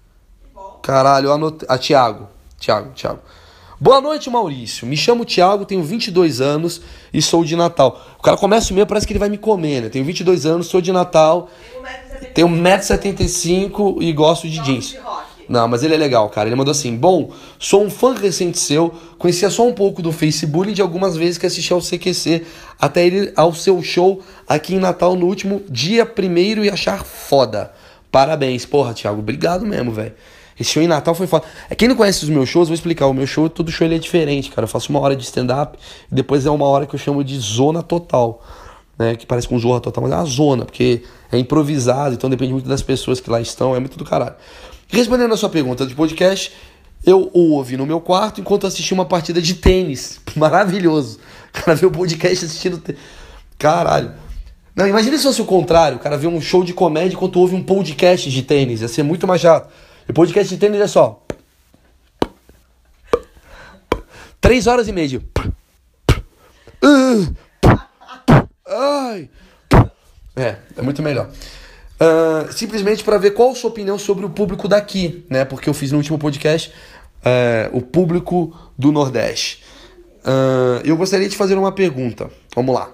Caralho, eu anotei... Ah, Thiago. Thiago, Thiago. Boa noite, Maurício. Me chamo Thiago, tenho vinte e dois anos e sou de Natal. O cara começa o e-mail, parece que ele vai me comer, né? Tenho vinte e dois anos, sou de Natal, tenho um metro e setenta e cinco e gosto de jeans. Não, mas ele é legal, cara. Ele mandou assim: bom, sou um fã recente seu, conhecia só um pouco do Facebook e de algumas vezes que assisti ao C Q C, até ir ao seu show aqui em Natal no último dia primeiro e achar foda. Parabéns. Porra, Thiago, obrigado mesmo, velho. Esse show em Natal foi foda. Quem não conhece os meus shows, vou explicar. O meu show, todo show ele é diferente, cara. Eu faço uma hora de stand-up e depois é uma hora que eu chamo de zona total, né? Que parece com zorra total, mas é uma zona, porque é improvisado, então depende muito das pessoas que lá estão, é muito do caralho. Respondendo a sua pergunta de podcast, eu o ouvi no meu quarto enquanto assisti uma partida de tênis. Maravilhoso. O cara vê o podcast assistindo tênis. Caralho. Não, imagina se fosse o contrário. O cara vê um show de comédia enquanto ouve um podcast de tênis. Ia ser muito mais chato. E podcast de tênis é só Três horas e meia de... Ai. É, é muito melhor. Uh, simplesmente para ver qual a sua opinião sobre o público daqui, né? Porque eu fiz no último podcast uh, o público do Nordeste. Uh, eu gostaria de fazer uma pergunta. Vamos lá.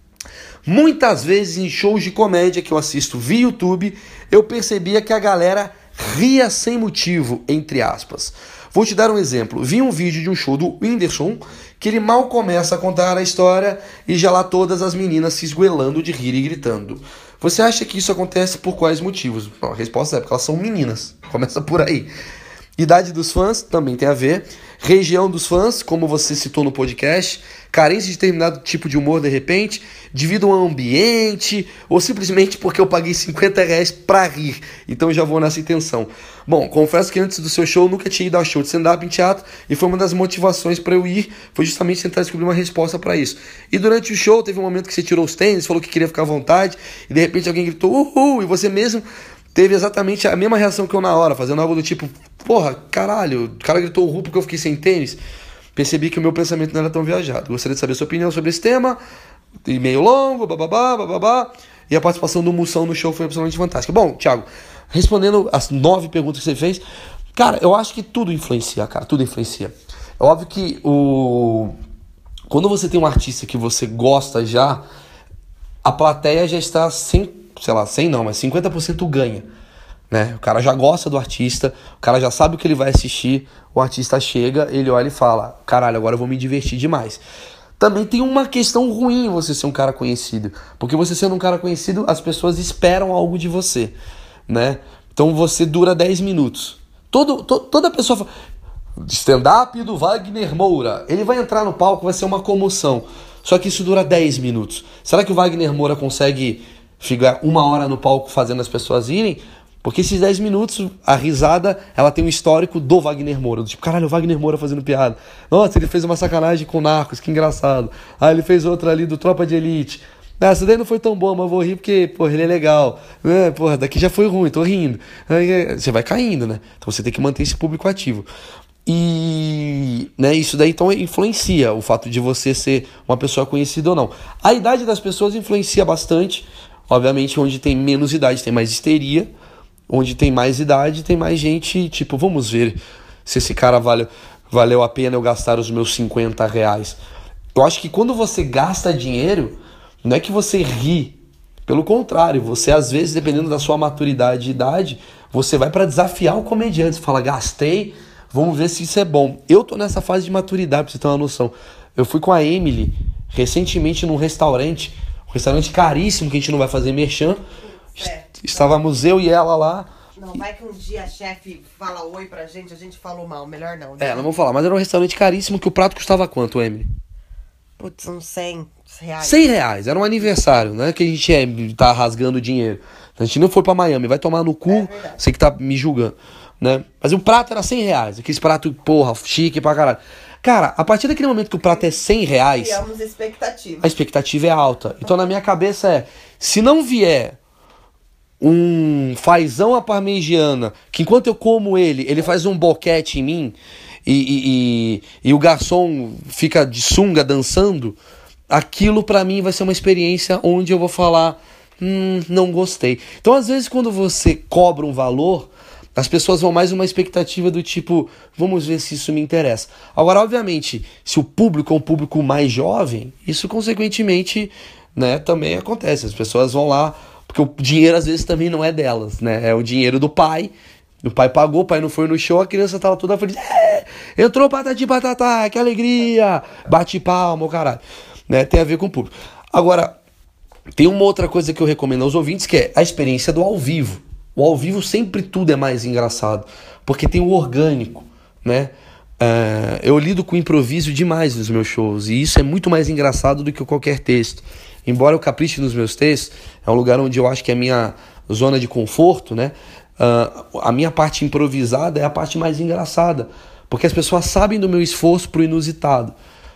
Muitas vezes em shows de comédia que eu assisto via YouTube, eu percebia que a galera ria sem motivo, entre aspas. Vou te dar um exemplo. Vi um vídeo de um show do Whindersson que ele mal começa a contar a história e já lá todas as meninas se esgoelando de rir e gritando. Você acha que isso acontece por quais motivos? Bom, a resposta é porque elas são meninas. Começa por aí. Idade dos fãs também tem a ver. Região dos fãs, como você citou no podcast. Carência de determinado tipo de humor de repente. Devido ao ambiente. Ou simplesmente porque eu paguei cinquenta reais pra rir. Então já vou nessa intenção. Bom, confesso que antes do seu show eu nunca tinha ido ao show de stand-up em teatro. E foi uma das motivações pra eu ir. Foi justamente tentar descobrir uma resposta pra isso. E durante o show teve um momento que você tirou os tênis. Falou que queria ficar à vontade. E de repente alguém gritou uhul. E você mesmo teve exatamente a mesma reação que eu na hora. Fazendo algo do tipo... Porra, caralho, o cara gritou uhul porque eu fiquei sem tênis. Percebi que o meu pensamento não era tão viajado. Gostaria de saber a sua opinião sobre esse tema. E-mail longo, bababá, bababá. E a participação do Moção no show foi absolutamente fantástica. Bom, Thiago, respondendo as nove perguntas que você fez, cara, eu acho que tudo influencia, cara, tudo influencia. É óbvio que o... quando você tem um artista que você gosta já, a plateia já está sem, sei lá, cem não, mas cinquenta por cento ganha. Né? O cara já gosta do artista, o cara já sabe o que ele vai assistir, o artista chega, ele olha e fala, caralho, agora eu vou me divertir demais. Também tem uma questão ruim você ser um cara conhecido, porque você sendo um cara conhecido, as pessoas esperam algo de você, né? Então você dura dez minutos. Todo, to, toda pessoa fala, stand-up do Wagner Moura, ele vai entrar no palco, vai ser uma comoção, só que isso dura dez minutos. Será que o Wagner Moura consegue ficar uma hora no palco fazendo as pessoas irem? Porque esses dez minutos, a risada, ela tem um histórico do Wagner Moura. Do tipo, caralho, o Wagner Moura fazendo piada. Nossa, ele fez uma sacanagem com o Narcos, que engraçado. Ah, ele fez outra ali do Tropa de Elite. Ah, essa daí não foi tão boa, mas eu vou rir porque, porra, ele é legal. É, porra, daqui já foi ruim, tô rindo. Aí, você vai caindo, né? Então você tem que manter esse público ativo. E né, isso daí então influencia o fato de você ser uma pessoa conhecida ou não. A idade das pessoas influencia bastante. Obviamente, onde tem menos idade tem mais histeria. Onde tem mais idade, tem mais gente, tipo, vamos ver se esse cara vale, valeu a pena eu gastar os meus cinquenta reais. eu acho que quando você gasta dinheiro, não é que você ri. Pelo contrário, você às vezes, dependendo da sua maturidade e idade, você vai pra desafiar o comediante. Você fala, gastei, vamos ver se isso é bom. Eu tô nessa fase de maturidade, pra você ter uma noção. Eu fui com a Emily recentemente num restaurante, um restaurante caríssimo que a gente não vai fazer merchan. É. Estávamos eu e ela lá. Não, vai que um dia a chefe fala oi pra gente, a gente falou mal, melhor não. É, não vou falar, mas era um restaurante caríssimo que o prato custava quanto, Emily? Putz, uns cem reais. cem reais, era um aniversário, né? Que a gente é, tá rasgando dinheiro. A gente não foi pra Miami, vai tomar no cu, É verdade. você que tá me julgando, né? Mas o prato era cem reais, aqueles prato, porra, chique pra caralho. Cara, a partir daquele momento que o prato é cem reais, Criamos expectativa. a expectativa é alta. Então na minha cabeça é, se não vier um fazão à parmegiana, que enquanto eu como ele, ele faz um boquete em mim, e, e, e, e o garçom fica de sunga dançando, aquilo pra mim vai ser uma experiência onde eu vou falar, hum, não gostei. Então às vezes quando você cobra um valor, as pessoas vão mais uma expectativa do tipo, vamos ver se isso me interessa. Agora, obviamente, se o público é um público mais jovem, isso consequentemente, né, também acontece. As pessoas vão lá, porque o dinheiro às vezes também não é delas, né? É o dinheiro do pai. O pai pagou, o pai não foi no show, a criança tava toda feliz. É, entrou patati patatá, que alegria! Bate palma, o caralho. Né? Tem a ver com o público. Agora, tem uma outra coisa que eu recomendo aos ouvintes, que é a experiência do ao vivo. O ao vivo sempre tudo é mais engraçado, porque tem o orgânico, né? Uh, eu lido com improviso demais nos meus shows, e isso é muito mais engraçado do que qualquer texto. Embora eu capriche nos meus textos, é um lugar onde eu acho que é a minha zona de conforto, né? Uh, a minha parte improvisada é a parte mais engraçada, porque as pessoas sabem do meu esforço pro inusitado.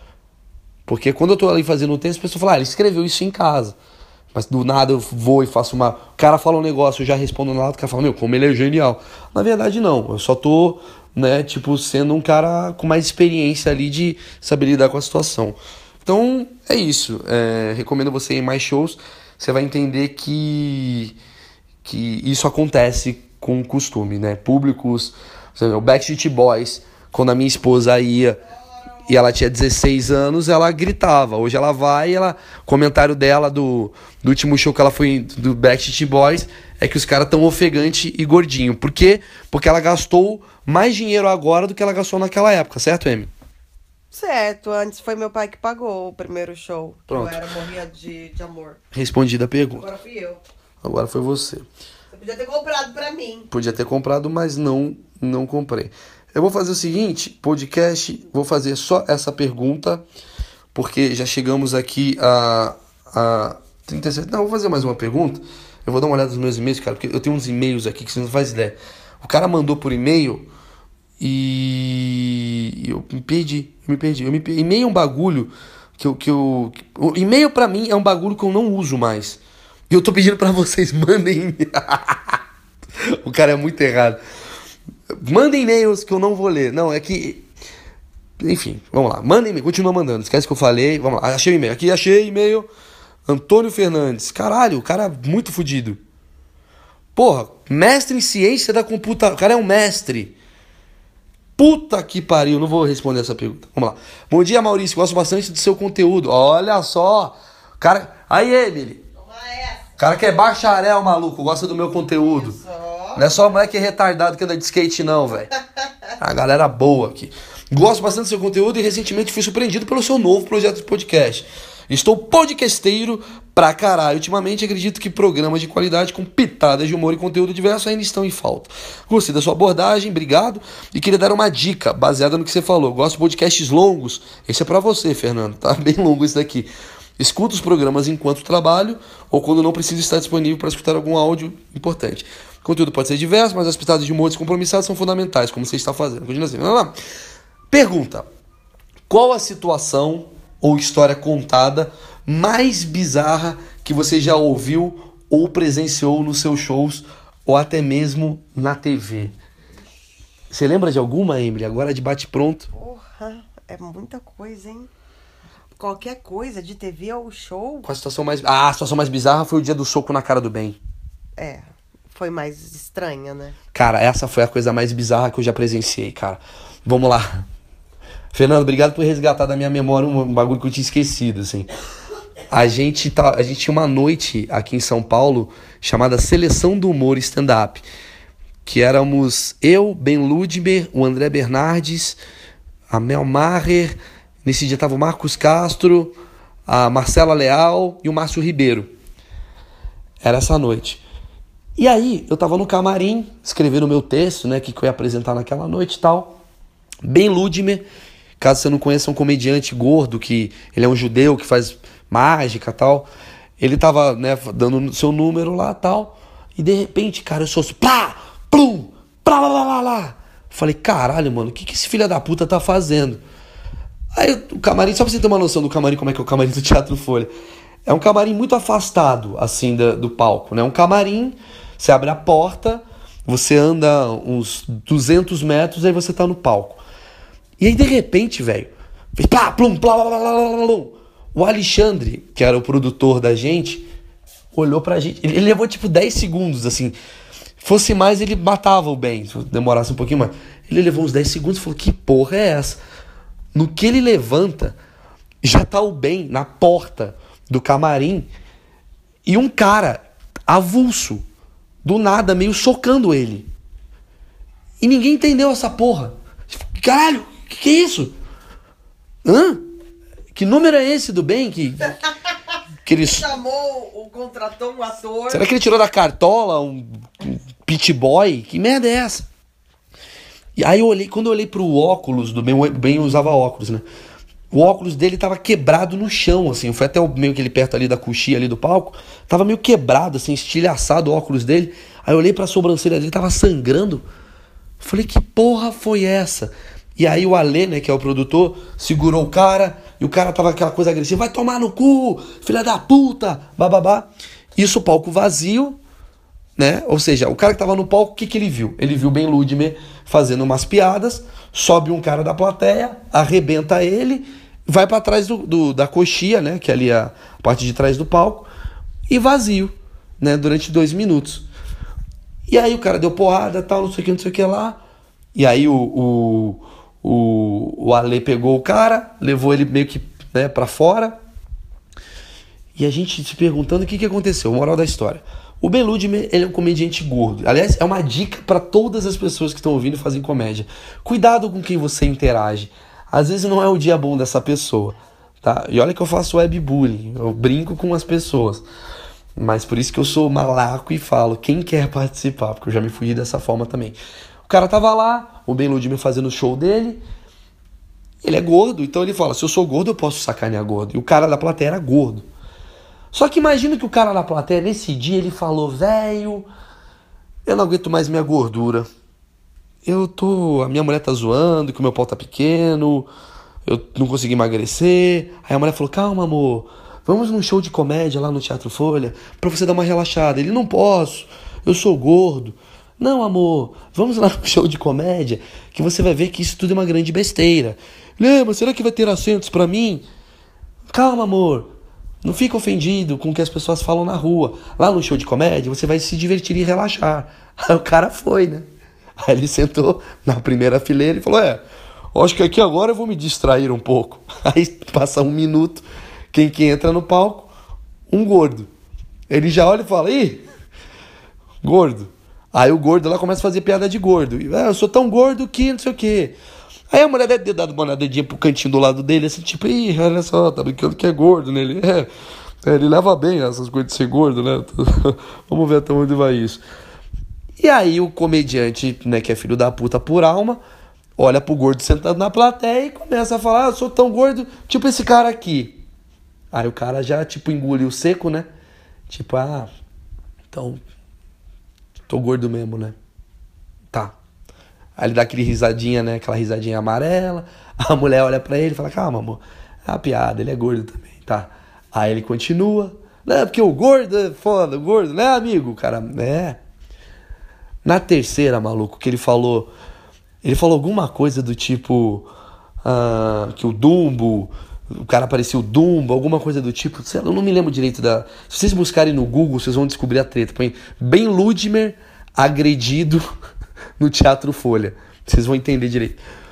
Porque quando eu tô ali fazendo um texto, as pessoas falam, ah, ele escreveu isso em casa. Mas do nada eu vou e faço uma... O cara fala um negócio, eu já respondo na lado, o cara fala, meu, como ele é genial. Na verdade, não. Eu só tô, né, tipo, sendo um cara com mais experiência ali de saber lidar com a situação. Então, é isso. É, recomendo você ir em mais shows. Você vai entender que, que isso acontece com costume, né? Públicos... O Backstreet Boys, quando a minha esposa ia... E ela tinha dezesseis anos, ela gritava. Hoje ela vai e ela... O comentário dela do, do último show que ela foi do Backstreet Boys é que os caras tão ofegante e gordinho. Por quê? Porque ela gastou mais dinheiro agora do que ela gastou naquela época, certo, Amy? Certo, antes foi meu pai que pagou o primeiro show. Pronto. Eu era, morria de, de amor. Respondida a pergunta. Agora fui eu. Agora foi você. Você podia ter comprado pra mim. Podia ter comprado, mas não, não comprei. Eu vou fazer o seguinte, podcast, vou fazer só essa pergunta, porque já chegamos aqui a, a trinta e sete... Não, vou fazer mais uma pergunta. Eu vou dar uma olhada nos meus e-mails, cara, porque eu tenho uns e-mails aqui que você não faz ideia. O cara mandou por e-mail e eu me perdi, eu me perdi. Eu me perdi. E-mail é um bagulho que eu... Que eu... O e-mail pra mim é um bagulho que eu não uso mais. E eu tô pedindo pra vocês, mandem... O cara é muito errado. Mandem e-mails que eu não vou ler. Não, é que... Enfim, vamos lá. Mandem e-mail. Continua mandando. Esquece que eu falei. Vamos lá. Achei o e-mail. Aqui achei e-mail. Antônio Fernandes. Caralho, o cara é muito fodido. Porra, mestre em ciência da computação. O cara é um mestre. Puta que pariu. Não vou responder essa pergunta. Vamos lá. Bom dia, Maurício. Gosto bastante do seu conteúdo. Olha só. Cara... Aí, Emily. Toma essa. O cara que é bacharel, maluco. Gosta do meu conteúdo. Não é só moleque retardado que anda de skate, não, velho. A galera boa aqui. Gosto bastante do seu conteúdo e recentemente fui surpreendido pelo seu novo projeto de podcast. Estou podcasteiro pra caralho. Ultimamente acredito que programas de qualidade com pitadas de humor e conteúdo diverso ainda estão em falta. Gostei da sua abordagem, obrigado. E queria dar uma dica baseada no que você falou. Gosto de podcasts longos. Esse é pra você, Fernando. Tá bem longo esse daqui. Escuto os programas enquanto trabalho ou quando não preciso estar disponível para escutar algum áudio importante. O conteúdo pode ser diverso, mas as pitadas de humor descompromissadas são fundamentais, como você está fazendo. Continua assim. Vamos lá. Pergunta. Qual a situação ou história contada mais bizarra que você já ouviu ou presenciou nos seus shows ou até mesmo na T V? Você lembra de alguma, Emily? Agora de bate-pronto. Porra, é muita coisa, hein? Qualquer coisa, de T V ou show. Qual a situação mais... Ah, a situação mais bizarra foi o dia do soco na cara do bem. É, foi mais estranha, né? Cara, essa foi a coisa mais bizarra que eu já presenciei, cara. Vamos lá. Fernando, obrigado por resgatar da minha memória um, um bagulho que eu tinha esquecido, assim. A gente, tá, a gente tinha uma noite aqui em São Paulo chamada Seleção do Humor Stand-Up, que éramos eu, Ben Ludmer, o André Bernardes, a Mel Maher, nesse dia tava o Marcos Castro, a Marcela Leal e o Márcio Ribeiro. Era essa noite. E aí, eu tava no camarim, escrevendo o meu texto, né, que eu ia apresentar naquela noite e tal. Ben Ludmer, caso você não conheça, é um comediante gordo, que ele é um judeu que faz mágica e tal. Ele tava, né, dando seu número lá e tal. E de repente, cara, eu sou assim, plá, plum, plá, lá, lá, lá, lá. Falei, caralho, mano, o que que esse filho da puta tá fazendo? Aí o camarim, só pra você ter uma noção do camarim, como é que é o camarim do Teatro Folha. É um camarim muito afastado, assim, do, do palco, né? Um camarim, você abre a porta, você anda uns duzentos metros, aí você tá no palco. E aí, de repente, velho, plá, plum, plá, lá, lá, lá, lá, lá, o Alexandre, que era o produtor da gente, olhou pra gente. Ele levou tipo dez segundos, assim. Fosse mais, ele matava o Ben, se demorasse um pouquinho mais. Ele levou uns dez segundos e falou, que porra é essa? No que ele levanta, já tá o Ben na porta do camarim e um cara avulso, do nada, meio socando ele. E ninguém entendeu essa porra. Caralho, que que é isso? Hã? Que número é esse do Ben? Que, que ele chamou, o contratou um ator. Será que ele tirou da cartola um, um pit boy? Que merda é essa? E aí eu olhei, quando eu olhei pro óculos do Ben, o Ben usava óculos, né? O óculos dele tava quebrado no chão, assim. Foi até o, meio que ele perto ali da coxinha ali do palco. Tava meio quebrado, assim, estilhaçado o óculos dele. Aí eu olhei pra sobrancelha dele, tava sangrando. Falei, que porra foi essa? E aí o Alê, né, que é o produtor, segurou o cara. E o cara tava aquela coisa agressiva. Vai tomar no cu, filha da puta, bababá. Isso, o palco vazio, né? Ou seja, o cara que tava no palco, o que que ele viu? Ele viu o Ben Ludmer fazendo umas piadas. Sobe um cara da plateia, arrebenta ele, vai pra trás do, do, da coxia, né? Que é ali a parte de trás do palco. E vazio, né? Durante dois minutos. E aí o cara deu porrada, tal, não sei o que, não sei o que lá. E aí o, o, o, o Ale pegou o cara, levou ele meio que, né, pra fora. E a gente se perguntando o que, que aconteceu. Moral da história. O Ben Ludmer, ele é um comediante gordo. Aliás, é uma dica para todas as pessoas que estão ouvindo e fazem comédia. Cuidado com quem você interage. Às vezes não é o dia bom dessa pessoa, tá? E olha que eu faço webbullying, eu brinco com as pessoas. Mas por isso que eu sou malaco e falo, quem quer participar? Porque eu já me fugi dessa forma também. O cara tava lá, o Ben Ludmer fazendo o show dele. Ele é gordo, então ele fala, se eu sou gordo eu posso sacanear gordo. E o cara da plateia era gordo. Só que imagina que o cara na plateia, nesse dia, ele falou, velho, eu não aguento mais minha gordura. Eu tô... A minha mulher tá zoando, que o meu pau tá pequeno, eu não consegui emagrecer. Aí a mulher falou, calma, amor, vamos num show de comédia lá no Teatro Folha, pra você dar uma relaxada. Ele, não posso, eu sou gordo. Não, amor, vamos lá no show de comédia, que você vai ver que isso tudo é uma grande besteira. Lembra, será que vai ter assentos pra mim? Calma, amor. Não fica ofendido com o que as pessoas falam na rua. Lá no show de comédia, você vai se divertir e relaxar. Aí o cara foi, né? Aí ele sentou na primeira fileira e falou, é, acho que aqui agora eu vou me distrair um pouco. Aí passa um minuto, quem que entra no palco? Um gordo. Ele já olha e fala, ih, gordo. Aí o gordo lá começa a fazer piada de gordo. Ah, eu sou tão gordo que não sei o quê. Aí a mulher deve ter dado uma dedinha pro cantinho do lado dele, assim, tipo, ih, olha só, tá brincando que é gordo, né? Ele, é, ele leva bem essas coisas de ser gordo, né? Vamos ver até onde vai isso. E aí o comediante, né, que é filho da puta por alma, olha pro gordo sentado na plateia e começa a falar, ah, eu sou tão gordo, tipo esse cara aqui. Aí o cara já, tipo, engoliu seco, né? Tipo, ah, então, tô gordo mesmo, né? Tá. Aí ele dá aquele risadinha, né? Aquela risadinha amarela. A mulher olha pra ele e fala, calma, amor. É uma piada, ele é gordo também, tá? Aí ele continua. Não, porque o gordo é foda, o gordo, né, amigo? O cara, é. Na terceira, maluco, que ele falou... Ele falou alguma coisa do tipo... Uh, que o Dumbo... O cara parecia o Dumbo, alguma coisa do tipo... Sei lá, eu não me lembro direito da... Se vocês buscarem no Google, vocês vão descobrir a treta. Põe Ben Ludmer agredido... no Teatro Folha. Vocês vão entender direito.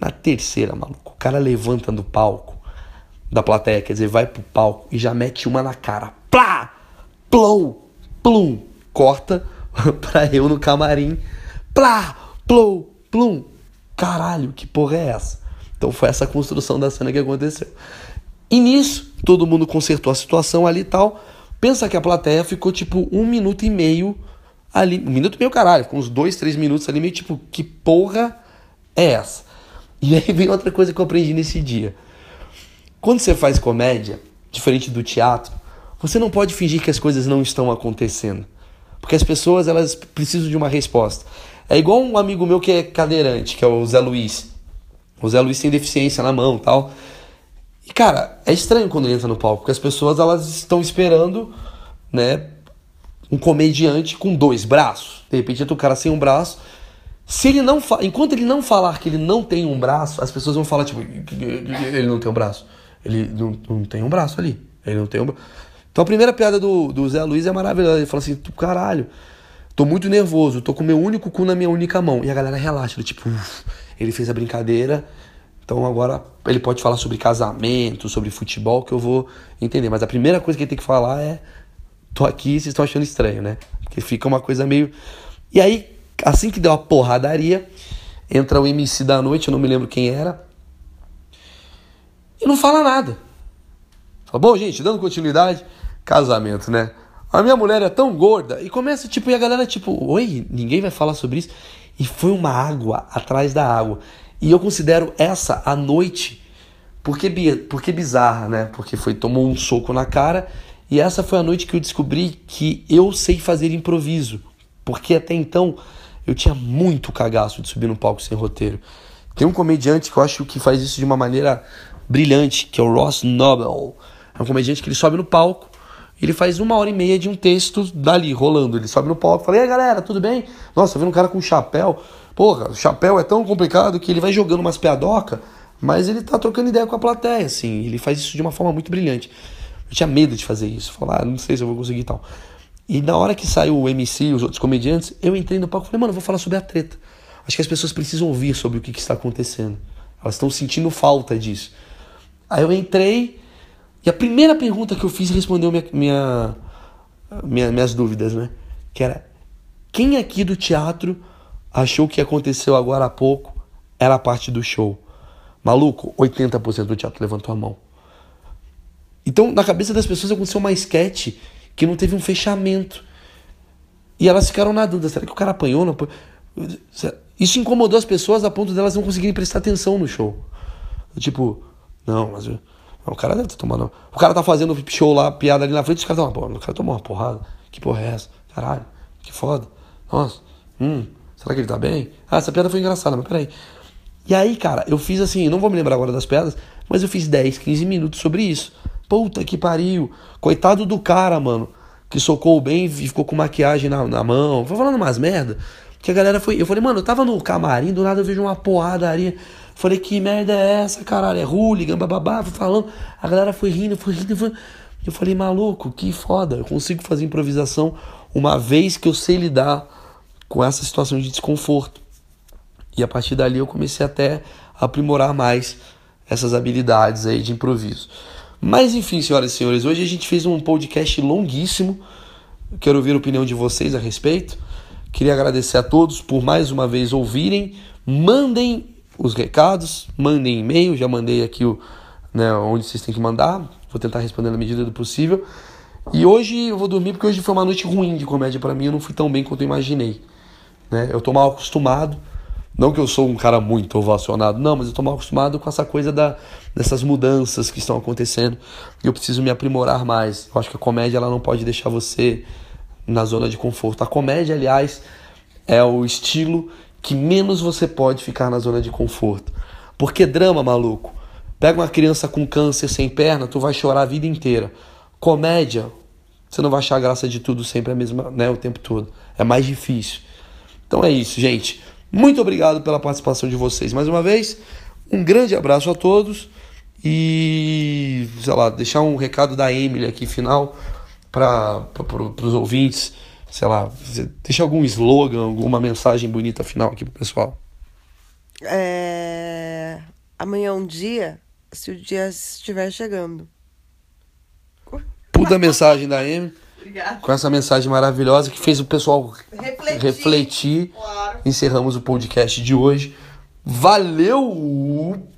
Na terceira, maluco, o cara levanta do palco, da plateia, quer dizer, vai pro palco e já mete uma na cara. Plá! Plou! Plum! Corta pra eu no camarim. Plá! Plou! Plum! Caralho, que porra é essa? Então foi essa construção da cena que aconteceu. E nisso, todo mundo consertou a situação ali e tal. Pensa que a plateia ficou tipo um minuto e meio ali. Um minuto e meio, caralho. Ficou uns dois, três minutos ali, meio tipo, que porra é essa? E aí vem outra coisa que eu aprendi nesse dia. Quando você faz comédia, diferente do teatro, você não pode fingir que as coisas não estão acontecendo. Porque as pessoas, elas precisam de uma resposta. É igual um amigo meu que é cadeirante, que é o Zé Luiz. O Zé Luiz tem deficiência na mão e tal. E, cara, é estranho quando ele entra no palco, porque as pessoas, elas estão esperando, né, um comediante com dois braços. De repente entra um cara sem um braço. Se ele não fa... Enquanto ele não falar que ele não tem um braço, as pessoas vão falar, tipo, ele não tem um braço. Ele não, não tem um braço ali. Ele não tem um braço. Então a primeira piada do, do Zé Luiz é maravilhosa. Ele fala assim, caralho, tô muito nervoso, tô com o meu único cu na minha única mão. E a galera relaxa, ele, tipo, uf, ele fez a brincadeira, então agora ele pode falar sobre casamento, sobre futebol, que eu vou entender. Mas a primeira coisa que ele tem que falar é, tô aqui, vocês estão achando estranho, né? Porque fica uma coisa meio... E aí, assim que deu a porradaria, entra o M C da noite, eu não me lembro quem era, e não fala nada. Fala, bom, gente, dando continuidade, casamento, né? A minha mulher é tão gorda, e começa, tipo, e a galera, tipo, oi, ninguém vai falar sobre isso? E foi uma água atrás da água. E eu considero essa a noite, porque, porque bizarra, né? Porque foi, tomou um soco na cara, e essa foi a noite que eu descobri que eu sei fazer improviso. Porque até então, eu tinha muito cagaço de subir no palco sem roteiro. Tem um comediante que eu acho que faz isso de uma maneira brilhante, que é o Ross Noble. É um comediante que ele sobe no palco, ele faz uma hora e meia de um texto dali, rolando. Ele sobe no palco e fala, e aí galera, tudo bem? Nossa, vendo um cara com chapéu. Porra, o chapéu é tão complicado que ele vai jogando umas piadocas, mas ele tá trocando ideia com a plateia, assim. Ele faz isso de uma forma muito brilhante. Eu tinha medo de fazer isso, falar, ah, não sei se eu vou conseguir e tal. E na hora que saiu o M C e os outros comediantes, eu entrei no palco e falei, mano, eu vou falar sobre a treta. Acho que as pessoas precisam ouvir sobre o que, que está acontecendo. Elas estão sentindo falta disso. Aí eu entrei, e a primeira pergunta que eu fiz respondeu minha, minha, minha, minhas dúvidas, né? Que era, quem aqui do teatro achou que aconteceu agora há pouco era parte do show? Maluco, oitenta por cento do teatro levantou a mão. Então, na cabeça das pessoas aconteceu uma sketch que não teve um fechamento. E elas ficaram na dúvida, será que o cara apanhou? Não? Isso incomodou as pessoas a ponto delas não conseguirem prestar atenção no show. Tipo, não, mas não, o cara deve ter tomado... O cara tá fazendo show lá, piada ali na frente, os caras estão uma... O cara tomou uma porrada. Que porra é essa? Caralho, que foda. Nossa, hum, será que ele tá bem? Ah, essa piada foi engraçada, mas peraí. E aí, cara, eu fiz assim, não vou me lembrar agora das piadas, mas eu fiz dez, quinze minutos sobre isso. Puta que pariu. Coitado do cara, mano, que socou bem e ficou com maquiagem na, na mão. Foi falando umas merda. Que a galera foi... Eu falei, mano, eu tava no camarim, do nada eu vejo uma porradaria. Falei, que merda é essa, caralho? É hooligan, bababá. Fui falando. A galera foi rindo, foi rindo, foi... Eu falei, maluco, que foda. Eu consigo fazer improvisação uma vez que eu sei lidar com essa situação de desconforto. E a partir dali eu comecei até a aprimorar mais essas habilidades aí de improviso. Mas enfim, senhoras e senhores, hoje a gente fez um podcast longuíssimo. Quero ouvir a opinião de vocês a respeito. Queria agradecer a todos por mais uma vez ouvirem. Mandem os recados, mandem e-mail. Já mandei aqui o, né, onde vocês têm que mandar. Vou tentar responder na medida do possível. E hoje eu vou dormir porque hoje foi uma noite ruim de comédia pra mim. Eu não fui tão bem quanto eu imaginei, né? Eu tô mal acostumado. Não que eu sou um cara muito ovacionado, não, mas eu tô mal acostumado com essa coisa da, dessas mudanças que estão acontecendo e eu preciso me aprimorar mais. Eu acho que a comédia ela não pode deixar você na zona de conforto. A comédia, aliás, é o estilo que menos você pode ficar na zona de conforto. Porque drama, maluco, pega uma criança com câncer sem perna, tu vai chorar a vida inteira. Comédia, você não vai achar graça de tudo sempre a mesma, né, o tempo todo. É mais difícil. Então é isso, gente. Muito obrigado pela participação de vocês mais uma vez. Um grande abraço a todos. E, sei lá, deixar um recado da Emily aqui final para os ouvintes. Sei lá, deixa algum slogan, alguma mensagem bonita final aqui pro pessoal. É... Amanhã é um dia, se o dia estiver chegando. Puta mensagem da Amy. Obrigada. Com essa mensagem maravilhosa que fez o pessoal Refletir. refletir. Claro. Encerramos o podcast de hoje. Valeu!